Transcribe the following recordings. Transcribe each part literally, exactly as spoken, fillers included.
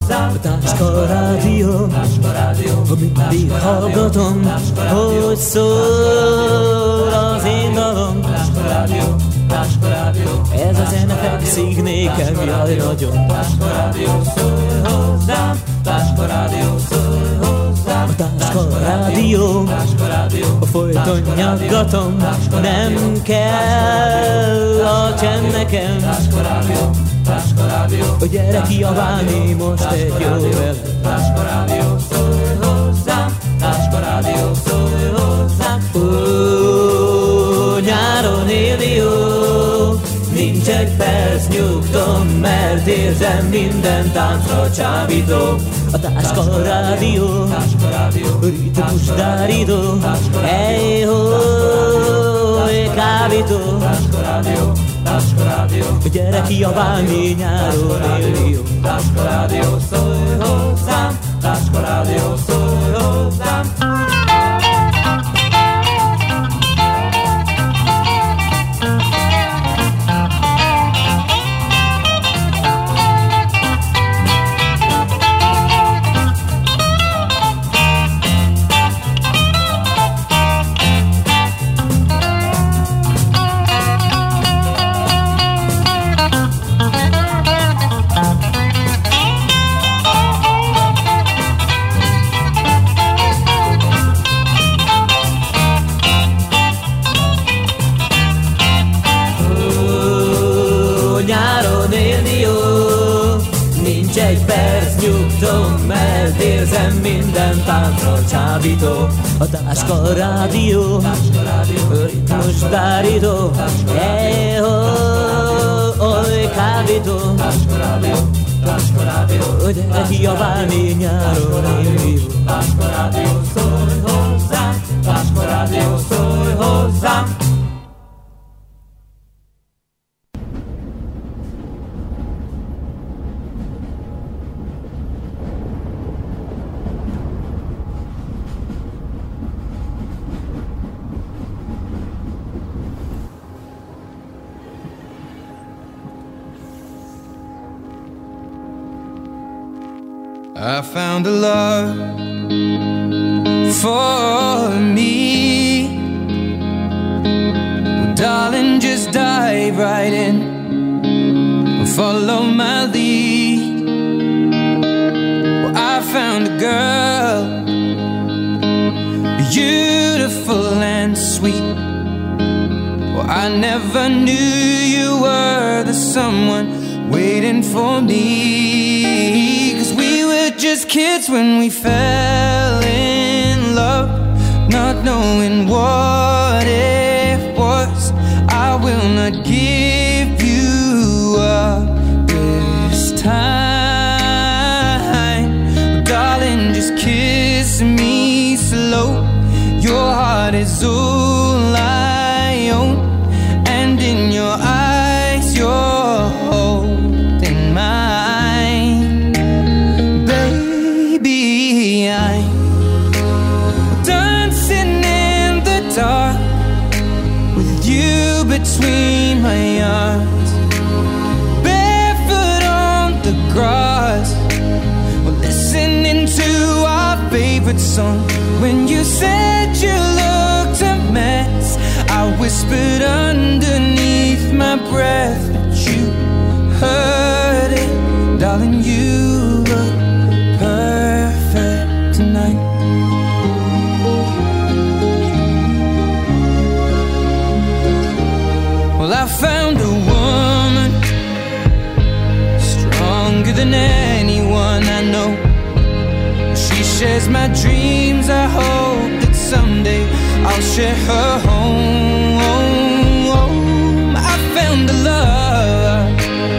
hozzám. A Táska Rádió, ha mindig hallgatom, hogy szól az én dalom. Táska Rádió, Táska Rádió, ez a zene fekszik nékem, jaj nagyon. Táska Rádió, szólj hozzám, Táska Rádió, szólj hozzám. A Táska Rádió, Táska Rádió, a folyton nyaggatom, nem kell a csend nekem. Táska Rádió, Táska Rádió, hogy gyere kiabálni most egy jó vel. Táska Rádió, szólj hozzám, Táska Rádió, szólj hozzám. Ó, nyáron élni jó, nincs egy perc nyugtom, mert érzem minden táncra csábító. A Táska Rádió, Táska Rádió, ritmus dárító, hey ho, kábító. Táska Rádió, Táska Rádió, gyere kiabálni nyáron élni jó. Táska Rádió, szólj hozzám, Táska Rádió, szólj hozzám. Egy perc nyugtom, mert érzem minden táncra csábító. A Táska Rádió, Táska Rádió, ritmus dárító, hey ho, oly kábító. Táska Rádió, Táska Rádió, hogy gyere kiabálni nyáron élni jó. Táska Rádió, szólj hozzám, Táska Rádió, szólj hozzám. I found a love for me. Well, darling, just dive right in and follow my lead. Well, I found a girl, beautiful and sweet. Well, I never knew you were the someone waiting for me. 'Cause we were just kids when we fell in love, not knowing what it was. I will not give you up this time. But darling, just kiss me slow. Your heart is all I own, and in your eyes you're holding mine. Baby, I'm dancing in the dark with you between my arms, barefoot on the grass. We're listening to our favorite song. When you said you looked a mess, I whispered underneath my breath, but you heard it. Darling, you look perfect tonight. Well, I found a woman stronger than anyone I know. She shares my dreams. I hope that someday I'll share her home. I found a love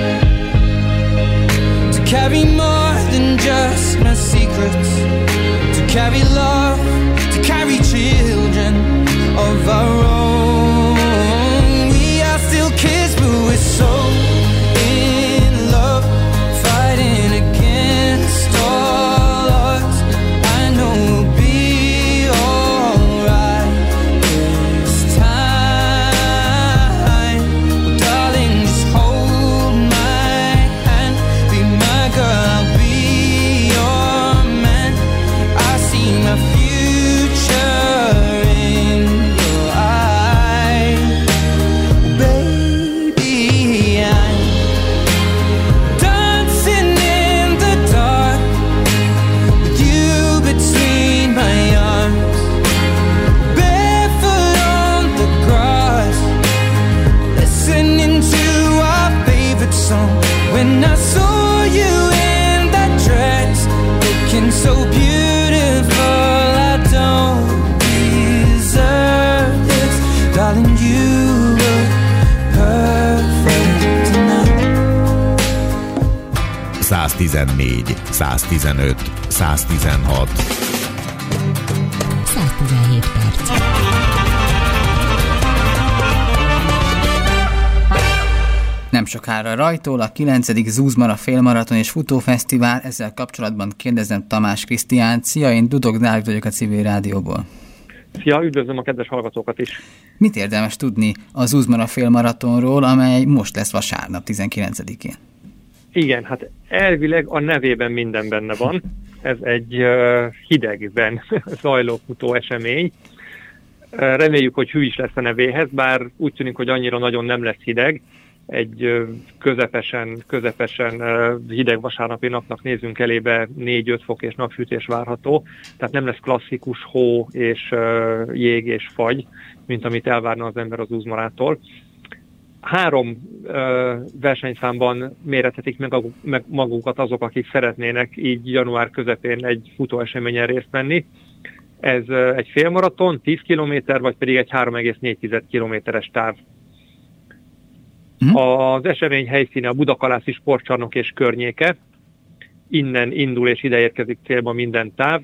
to carry more than just my secrets, to carry love, to carry children of our own. We are still kids, but we're so in love, fighting against all odds. I know we'll be alright this time. Well, darling, just hold my hand, be my girl, I'll be something so beautiful I don't deserve this. Darling, you were perfect tonight. száztizennégy, száztizenöt, száztizenhat. száztizenhét perc. Nem sokára rajtól a kilencedik Zuzmara félmaraton és futófesztivál, ezzel kapcsolatban kérdezem Tamás Krisztiánt. Szia, én Dudok Dávid vagyok a Civil Rádióból. Szia, üdvözlöm a kedves hallgatókat is. Mit érdemes tudni a Zuzmara félmaratonról, amely most lesz vasárnap, tizenkilencedikén? Igen, hát elvileg a nevében minden benne van. Ez egy uh, hidegben zajló futó esemény. Uh, reméljük, hogy hű is lesz a nevéhez, bár úgy tűnik, hogy annyira nagyon nem lesz hideg. Egy uh, közepesen, közepesen uh, hideg vasárnapi napnak nézünk elébe, négy-öt fok és napsütés várható. Tehát nem lesz klasszikus hó és uh, jég és fagy, mint amit elvárna az ember az Zuzmarától. Három ö, versenyszámban mérethetik meg, a, meg magukat azok, akik szeretnének így január közepén egy futóeseményen részt venni. Ez ö, egy félmaraton, tíz kilométer, vagy pedig egy három egész négy kilométeres táv. Mm. Az esemény helyszíne a Budakalászi sportcsarnok és környéke. Innen indul és ide érkezik célba minden táv.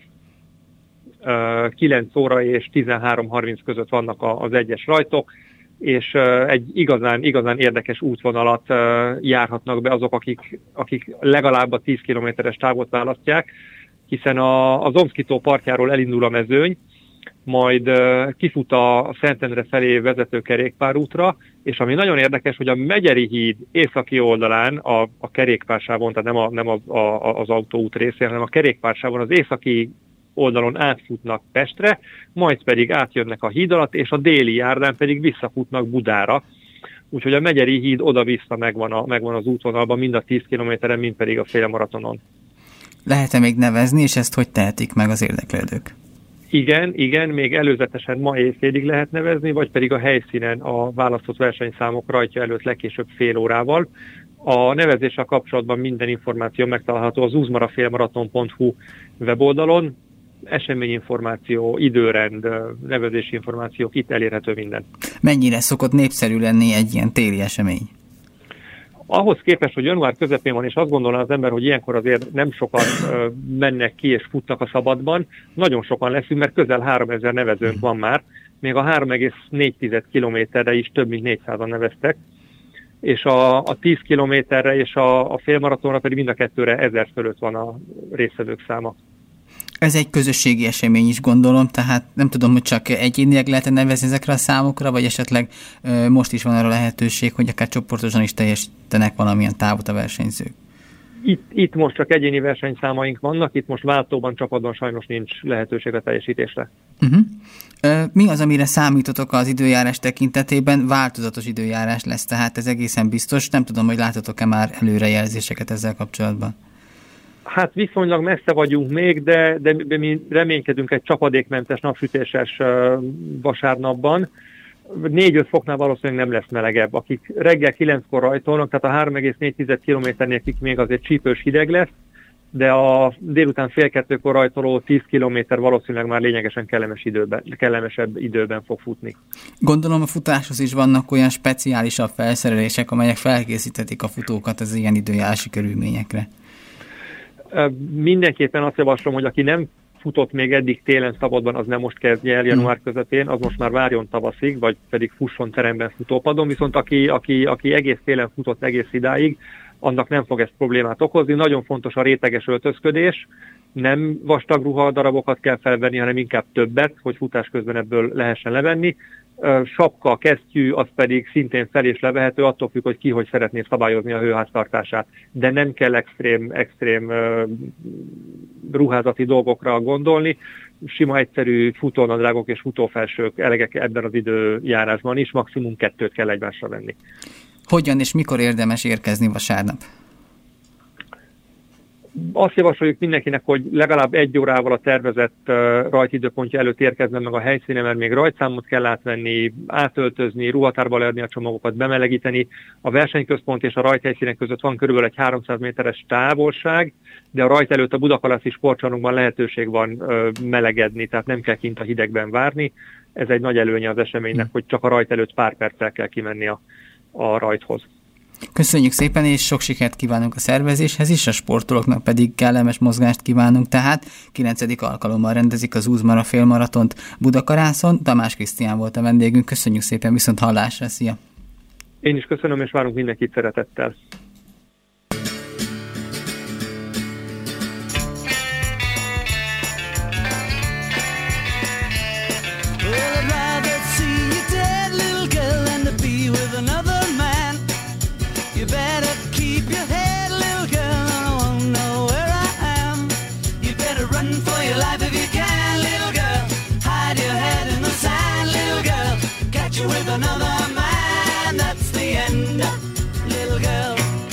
Ö, kilenc óra és tizenhárom harminc között vannak a, az egyes rajtok, és uh, egy igazán, igazán érdekes útvonalat uh, járhatnak be azok, akik, akik legalább a tíz kilométeres távot választják, hiszen a, az Omszki-tó partjáról elindul a mezőny, majd uh, kifut a Szentendre felé vezető kerékpárútra, és ami nagyon érdekes, hogy a Megyeri híd északi oldalán, a, a kerékpársávon, tehát nem, a, nem az, a, az autóút részén, hanem a kerékpársávon az északi oldalon átfutnak Pestre, majd pedig átjönnek a híd alatt, és a déli járdán pedig visszafutnak Budára. Úgyhogy a Megyeri híd oda-vissza megvan, a, megvan az útvonalban, mind a tíz kilométeren, mind pedig a félmaratonon. Lehet-e még nevezni, és ezt hogy tehetik meg az érdeklődők? Igen, igen, még előzetesen ma éjfélig lehet nevezni, vagy pedig a helyszínen a választott versenyszámok rajtja előtt legkésőbb fél órával. A nevezéssel kapcsolatban minden információ megtalálható az zuzmarafélmaraton pont hu weboldalon. Eseményinformáció, időrend, nevezési információk, itt elérhető minden. Mennyire szokott népszerű lenni egy ilyen téli esemény? Ahhoz képest, hogy január közepén van, és azt gondolná az ember, hogy ilyenkor azért nem sokan ö, mennek ki és futnak a szabadban, nagyon sokan leszünk, mert közel háromezer nevezőnk van már, még a három egész négy kilométerre is több mint négyszázan neveztek, és a, a tíz kilométerre és a, a félmaratonra pedig mind a kettőre ezer fölött van a résztvevők száma. Ez egy közösségi esemény is, gondolom, tehát nem tudom, hogy csak egyénileg lehet nevezni ezekre a számokra, vagy esetleg ö, most is van arra lehetőség, hogy akár csoportosan is teljesítenek valamilyen távot a versenyzők. Itt, itt most csak egyéni versenyszámaink vannak, itt most váltóban, csapatban sajnos nincs lehetőség a teljesítésre. Uh-huh. Ö, mi az, amire számítotok az időjárás tekintetében? Változatos időjárás lesz, tehát ez egészen biztos. Nem tudom, hogy látotok-e már előrejelzéseket ezzel kapcsolatban. Hát viszonylag messze vagyunk még, de, de mi reménykedünk egy csapadékmentes, napsütéses uh, vasárnapban. négy-öt foknál valószínűleg nem lesz melegebb. Akik reggel kilenckor rajtolnak, tehát a három egész négy kilométernél akik még azért csípős hideg lesz, de a délután fél kettőkor rajtoló tíz kilométer valószínűleg már lényegesen kellemes időben, kellemesebb időben fog futni. Gondolom a futáshoz is vannak olyan speciálisabb felszerelések, amelyek felkészíthetik a futókat az ilyen időjárási körülményekre. Mindenképpen azt javaslom, hogy aki nem futott még eddig télen szabadban, az nem most kezdje el január közepén, az most már várjon tavaszig, vagy pedig fusson teremben futópadon, viszont aki, aki, aki egész télen futott egész idáig, annak nem fog ez problémát okozni. Nagyon fontos a réteges öltözködés, nem vastag ruhadarabokat kell felvenni, hanem inkább többet, hogy futás közben ebből lehessen levenni. Sapka, kesztyű, az pedig szintén fel és levehető, attól függ, hogy ki hogy szeretné szabályozni a hőháztartását. De nem kell extrém, extrém uh, ruházati dolgokra gondolni. Sima, egyszerű futónadrágok és futófelsők elegek ebben az időjárásban is, maximum kettőt kell egymásra venni. Hogyan és mikor érdemes érkezni vasárnap? azt javasoljuk mindenkinek, hogy legalább egy órával a tervezett uh, rajtidőpontja előtt érkezzen meg a helyszínen, mert még rajtszámot kell átvenni, átöltözni, ruhatárba leadni a csomagokat, bemelegíteni. A versenyközpont és a rajthelyszínek között van körülbelül egy háromszáz méteres távolság, de a rajt előtt a Budakalászi sportcsarnokban lehetőség van uh, melegedni, tehát nem kell kint a hidegben várni. Ez egy nagy előnye az eseménynek, hogy csak a rajt előtt pár perccel kell kimenni a, a rajthoz. Köszönjük szépen, és sok sikert kívánunk a szervezéshez is, a sportolóknak pedig kellemes mozgást kívánunk, tehát kilencedik alkalommal rendezik az Uzmara félmaratont Budakarászon. Tamás Krisztián volt a vendégünk, köszönjük szépen, viszont hallásra, szia! Én is köszönöm, és várunk mindenkit szeretettel. With another man, that's the end, little girl.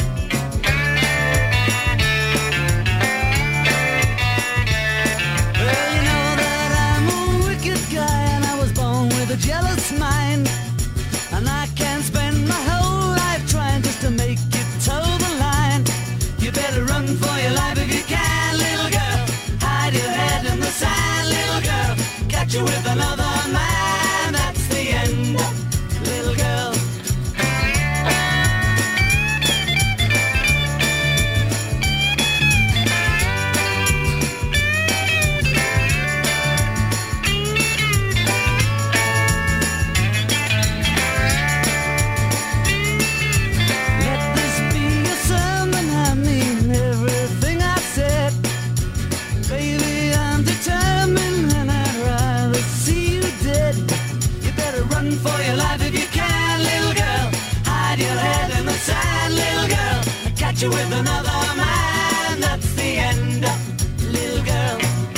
Well, you know that I'm a wicked guy, and I was born with a jealous mind, and I can't spend my whole life trying just to make it toe the line. You better run for your life if you can, little girl. Hide your head in the sand, little girl. Catch you with another man, that's the end, little girl. Let this be a sermon, I mean everything I said. Baby, I'm determined and I'd rather see you dead. You better run for your life if you can, little girl. Hide your head in the sand, little girl. I'll catch you with another man, that's the end, little girl.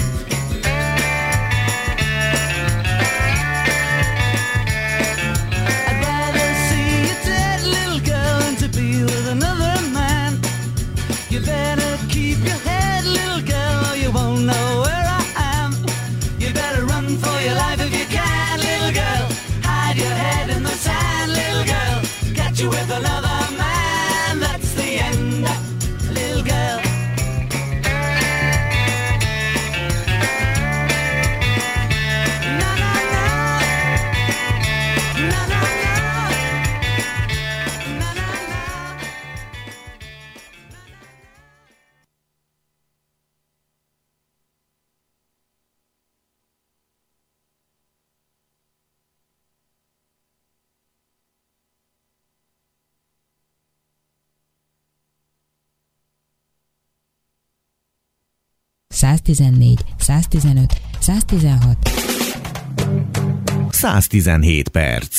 I'd rather see you dead, little girl, than to be with another man. You better keep your head, little girl, or you won't know where I am. You better run for your life if you can, little girl. Hide your head in the sand, little girl. Catch you with another man, that's the end, little girl. Na na na, na na na, na na na. száztizennégy, száztizenöt, száztizenhat. száztizenhét perc.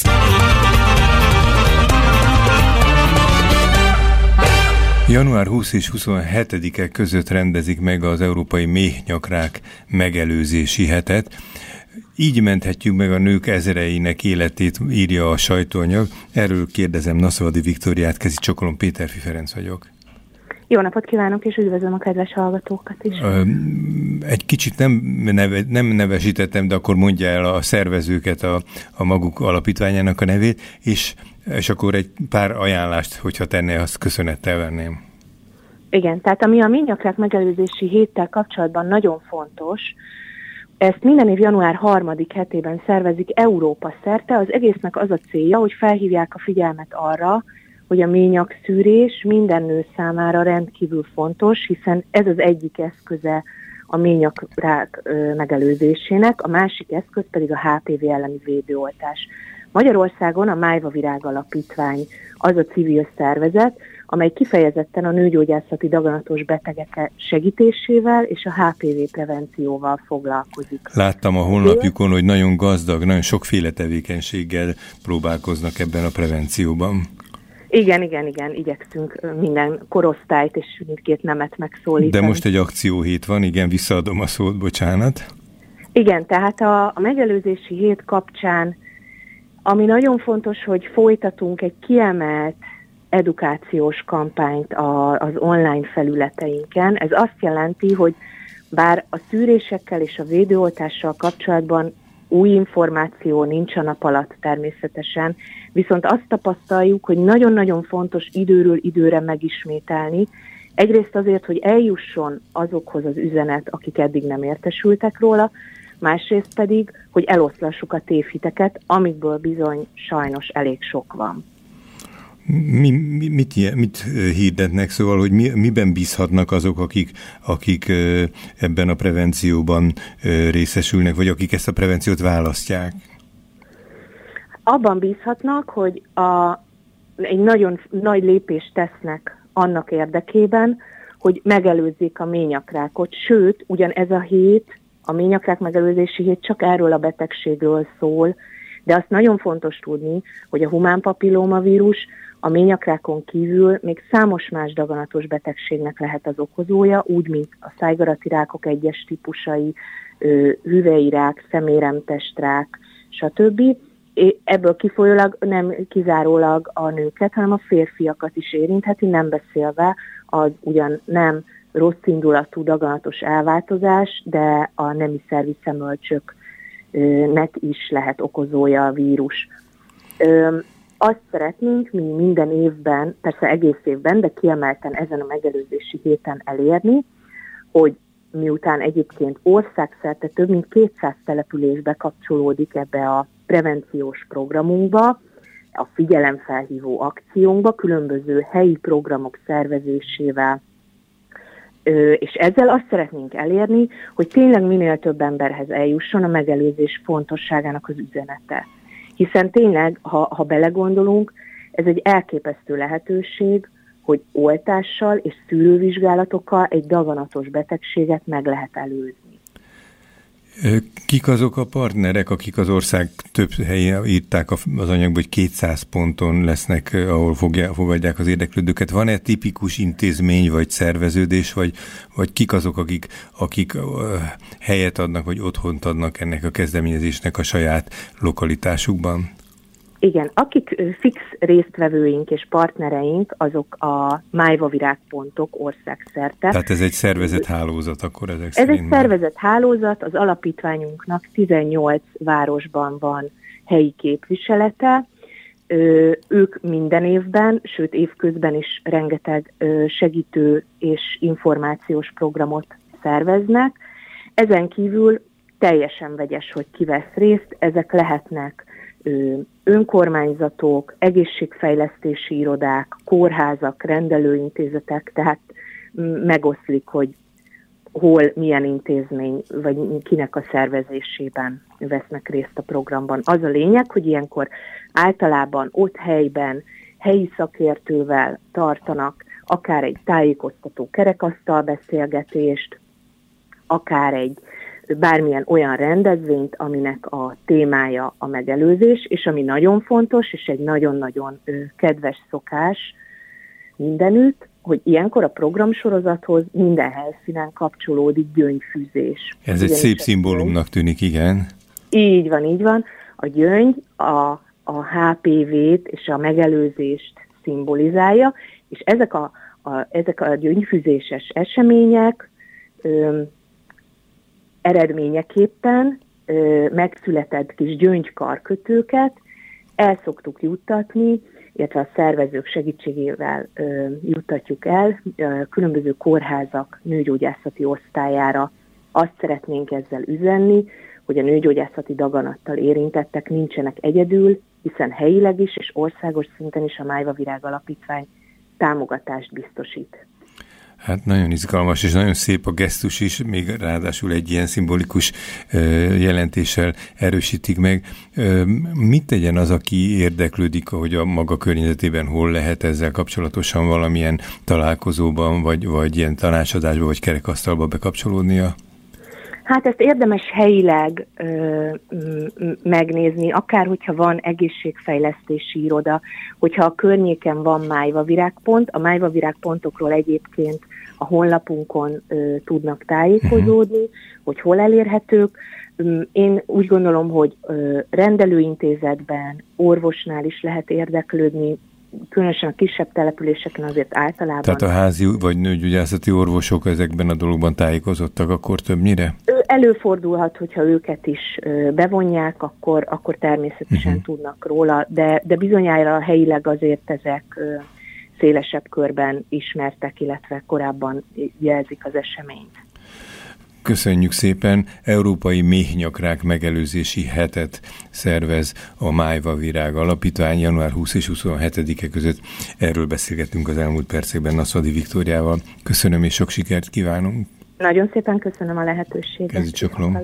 január huszadika és huszonhetedike között rendezik meg az Európai Méhnyakrák megelőzési hetet. Így menthetjük meg a nők ezereinek életét, írja a sajtóanyag. Erről kérdezem Naszvadi Viktóriát, Kezi Csokolom, Péterfi Ferenc vagyok. Jó napot kívánok, és üdvözlöm a kedves hallgatókat is. Egy kicsit nem, neve, nem nevesítettem, de akkor mondja el a szervezőket, a, a maguk alapítványának a nevét, és, és akkor egy pár ajánlást, hogyha tenne, azt köszönettel venném. Igen, tehát ami a méhnyakrák megelőzési héttel kapcsolatban nagyon fontos, ezt minden év január harmadik hetében szervezik Európa szerte. Az egésznek az a célja, hogy felhívják a figyelmet arra, hogy a ményakszűrés minden nő számára rendkívül fontos, hiszen ez az egyik eszköze a ményakrák megelőzésének, a másik eszköz pedig a há pé vé elleni védőoltás. Magyarországon a Májva Virág Alapítvány az a civil szervezet, amely kifejezetten a nőgyógyászati daganatos betegek segítésével és a há pé vé prevencióval foglalkozik. Láttam a honlapjukon, hogy nagyon gazdag, nagyon sokféle tevékenységgel próbálkoznak ebben a prevencióban. Igen, igen, igen, igyekszünk minden korosztályt és mindkét nemet megszólítani. De most egy akcióhét van, igen, visszaadom a szót, bocsánat. Igen, tehát a, a megelőzési hét kapcsán, ami nagyon fontos, hogy folytatunk egy kiemelt edukációs kampányt a, az online felületeinken. Ez azt jelenti, hogy bár a szűrésekkel és a védőoltással kapcsolatban új információ nincs a nap alatt természetesen, viszont azt tapasztaljuk, hogy nagyon-nagyon fontos időről időre megismételni. Egyrészt azért, hogy eljusson azokhoz az üzenet, akik eddig nem értesültek róla, másrészt pedig, hogy eloszlassuk a tévhiteket, amikből bizony sajnos elég sok van. Mi, mi, mit, mit hirdetnek, szóval, hogy mi, miben bízhatnak azok, akik, akik ebben a prevencióban részesülnek, vagy akik ezt a prevenciót választják? Abban bízhatnak, hogy a, egy nagyon nagy lépést tesznek annak érdekében, hogy megelőzzék a ményakrákot, sőt, ugyan ez a hét, a ményakrák megelőzési hét csak erről a betegségről szól, de azt nagyon fontos tudni, hogy a humán papillómavírus a ményakrákon kívül még számos más daganatos betegségnek lehet az okozója, úgy, mint a szájgarati rákok egyes típusai, hüvelyrák, szeméremtestrák, stb. Ebből kifolyólag nem kizárólag a nőket, hanem a férfiakat is érintheti, nem beszélve az ugyan nem rossz indulatú daganatos elváltozás, de a nemi szervi szemölcsöknek is lehet okozója a vírus. Azt szeretnénk mi minden évben, persze egész évben, de kiemelten ezen a megelőzési héten elérni, hogy miután egyébként országszerte több mint kétszáz település bekapcsolódik ebbe a prevenciós programunkba, a figyelemfelhívó akciónkba, különböző helyi programok szervezésével, és ezzel azt szeretnénk elérni, hogy tényleg minél több emberhez eljusson a megelőzés fontosságának az üzenete. Hiszen tényleg, ha, ha belegondolunk, ez egy elképesztő lehetőség, hogy oltással és szűrővizsgálatokkal egy daganatos betegséget meg lehet előzni. Kik azok a partnerek, akik az ország több helyén írták az anyagban, hogy kétszáz ponton lesznek, ahol fogja, fogadják az érdeklődőket? Van-e tipikus intézmény vagy szerveződés, vagy, vagy kik azok, akik, akik helyet adnak, vagy otthont adnak ennek a kezdeményezésnek a saját lokalitásukban? Igen, akik fix résztvevőink és partnereink, azok a májvavirágpontok országszerte. Tehát ez egy szervezett hálózat akkor ezek Ez szerint? egy szervezett hálózat, az alapítványunknak tizennyolc városban van helyi képviselete. Ők minden évben, sőt évközben is rengeteg segítő és információs programot szerveznek. Ezen kívül teljesen vegyes, hogy ki vesz részt, ezek lehetnek önkormányzatok, egészségfejlesztési irodák, kórházak, rendelőintézetek, tehát megoszlik, hogy hol, milyen intézmény, vagy kinek a szervezésében vesznek részt a programban. Az a lényeg, hogy ilyenkor általában ott helyben, helyi szakértővel tartanak akár egy tájékoztató kerekasztal beszélgetést, akár egy bármilyen olyan rendezvényt, aminek a témája a megelőzés, és ami nagyon fontos, és egy nagyon-nagyon kedves szokás mindenütt, hogy ilyenkor a programsorozathoz minden helyszínen kapcsolódik gyöngyfűzés. Ez egy szép szimbólumnak tűnik, igen. Így van, így van. A gyöngy a, a há pé vét és a megelőzést szimbolizálja, és ezek a, a, ezek a gyöngyfűzéses események ö, eredményeképpen ö, megszületett kis gyöngykarkötőket el szoktuk juttatni, illetve a szervezők segítségével ö, juttatjuk el ö, különböző kórházak nőgyógyászati osztályára. Azt szeretnénk ezzel üzenni, hogy a nőgyógyászati daganattal érintettek nincsenek egyedül, hiszen helyileg is és országos szinten is a Májvavirág Alapítvány támogatást biztosít. Hát nagyon izgalmas, és nagyon szép a gesztus is, még ráadásul egy ilyen szimbolikus jelentéssel erősítik meg. Mit tegyen az, aki érdeklődik, hogy a maga környezetében hol lehet ezzel kapcsolatosan valamilyen találkozóban, vagy, vagy ilyen tanácsadásba, vagy kerekasztalba bekapcsolódnia? Hát ezt érdemes helyileg ö, megnézni, akár hogyha van egészségfejlesztési iroda, hogyha a környéken van májvavirágpont, a májvavirágpontokról egyébként a honlapunkon ö, tudnak tájékozódni, uh-huh. hogy hol elérhetők. Én úgy gondolom, hogy ö, rendelőintézetben, orvosnál is lehet érdeklődni, különösen a kisebb településeken azért általában. Tehát a házi vagy nőgyógyászati orvosok ezekben a dologban tájékozottak akkor többnyire? Előfordulhat, hogyha őket is bevonják, akkor, akkor természetesen uh-huh. tudnak róla, de, de bizonyára helyileg azért ezek szélesebb körben ismertek, illetve korábban jelzik az eseményt. Köszönjük szépen! Európai Méhnyakrák megelőzési hetet szervez a Májva Virág Alapítvány január huszadika és huszonhetedike között. Erről beszélgetünk az elmúlt percekben Naszvadi Viktóriával. Köszönöm és sok sikert kívánunk! Nagyon szépen köszönöm a lehetőséget. Kezi csoklom!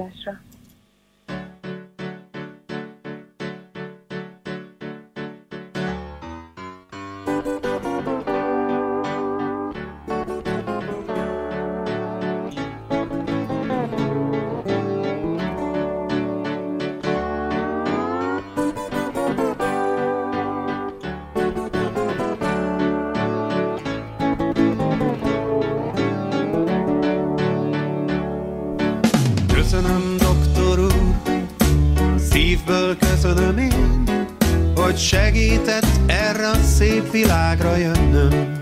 Köszönöm, doktor úr, szívből köszönöm én, hogy segített erre a szép világra jönnöm.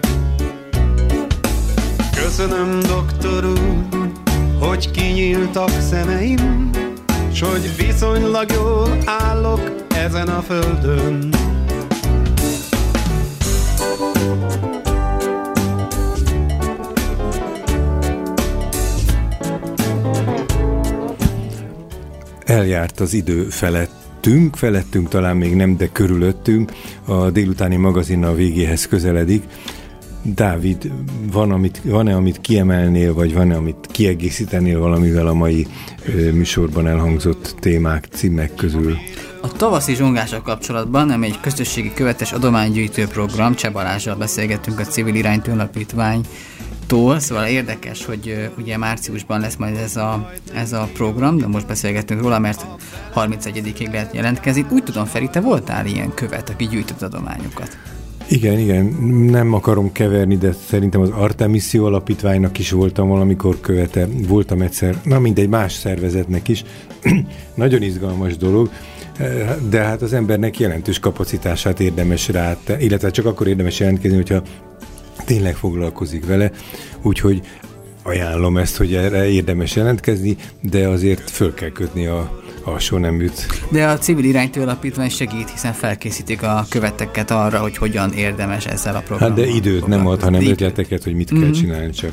Köszönöm, doktor úr, hogy kinyíltak szemeim, s hogy viszonylag jól állok ezen a földön. Eljárt az idő felettünk, felettünk talán még nem, de körülöttünk. A délutáni magazin a végéhez közeledik. Dávid, van, amit, van-e, amit kiemelnél, vagy van-e, amit kiegészítenél valamivel a mai ö, műsorban elhangzott témák, címek közül? A tavaszi zsonglással kapcsolatban, nem egy közösségi követes adománygyűjtő program, Cseh Balázsral beszélgettünk a Civil Iránytű Alapítvány Tól, szóval érdekes, hogy uh, ugye márciusban lesz majd ez a, ez a program, de most beszélgettünk róla, mert harmincegyedikig lehet jelentkezni. Úgy tudom, Feri, te voltál ilyen követ, aki gyűjtött adományokat. Igen, igen, nem akarom keverni, de szerintem az Artemiszió Alapítványnak is voltam valamikor követe, voltam egyszer, na mindegy, más szervezetnek is. Nagyon izgalmas dolog, de hát az embernek jelentős kapacitását érdemes rá, illetve csak akkor érdemes jelentkezni, hogyha tényleg foglalkozik vele, úgyhogy ajánlom ezt, hogy erre érdemes jelentkezni, de azért föl kell kötni a alsó neműt. De a Civil Iránytű Alapítvány segít, hiszen felkészítik a követeket arra, hogy hogyan érdemes ezzel a programmal. Hát de időt nem ad, hanem ötleteket, hogy mit mm-hmm. kell csinálni csak.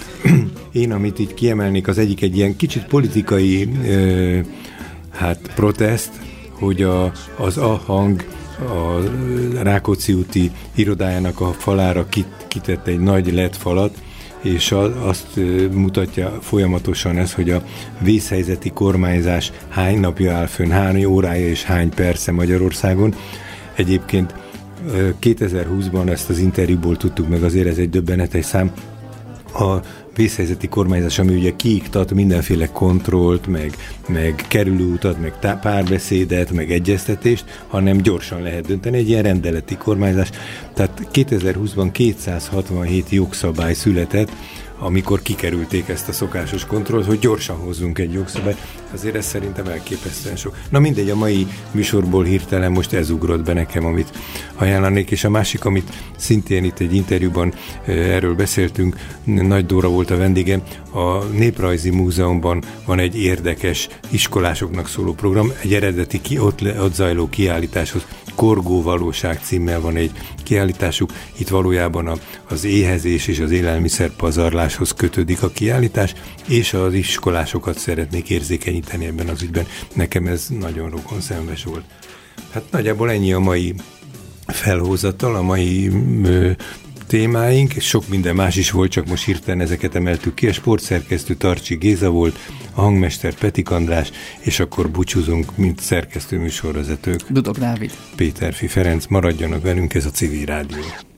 Én, amit itt kiemelnék, az egyik egy ilyen kicsit politikai ö, hát protest, hogy a, az A-hang a Rákóczi úti irodájának a falára kit, kitett egy nagy el é dé falat, és azt mutatja folyamatosan ez, hogy a vészhelyzeti kormányzás hány napja áll fönn, hány órája és hány perce Magyarországon. Egyébként kétezer-húszban ezt az interjúból tudtuk meg, azért ez egy döbbenetes szám. A vészhelyzeti kormányzás, ami ugye kiiktat mindenféle kontrollt, meg, meg kerülőutat, meg tá- párbeszédet, meg egyeztetést, hanem gyorsan lehet dönteni, egy ilyen rendeleti kormányzás. Tehát kétezer-húszban kétszázhatvanhét jogszabály született, amikor kikerülték ezt a szokásos kontrollt, hogy gyorsan hozzunk egy jogszabályt, azért ez szerintem elképesztően sok. Na mindegy, a mai műsorból hirtelen most ez ugrott be nekem, amit ajánlanék, és a másik, amit szintén itt egy interjúban erről beszéltünk, Nagy Dóra volt a vendégem, a Néprajzi Múzeumban van egy érdekes iskolásoknak szóló program, egy eredeti ki, ott, ott zajló kiállításhoz Korgó valóság címmel van egy kiállításuk, itt valójában a, az éhezés és az élelmiszer pazarláshoz kötődik a kiállítás, és az iskolásokat szeretnék érzékenyíteni ebben az ügyben. Nekem ez nagyon rokonszenves volt. Hát nagyjából ennyi a mai felhozatal, a mai ö, témáink, sok minden más is volt, csak most hirtelen ezeket emeltük ki. A sportszerkesztő Tarcsi Géza volt, a hangmester Petik András, és akkor búcsúzunk, mint szerkesztő műsorvezetők. Dudok Dávid. Péterfi Ferenc, maradjanak velünk, ez a Civil Rádió.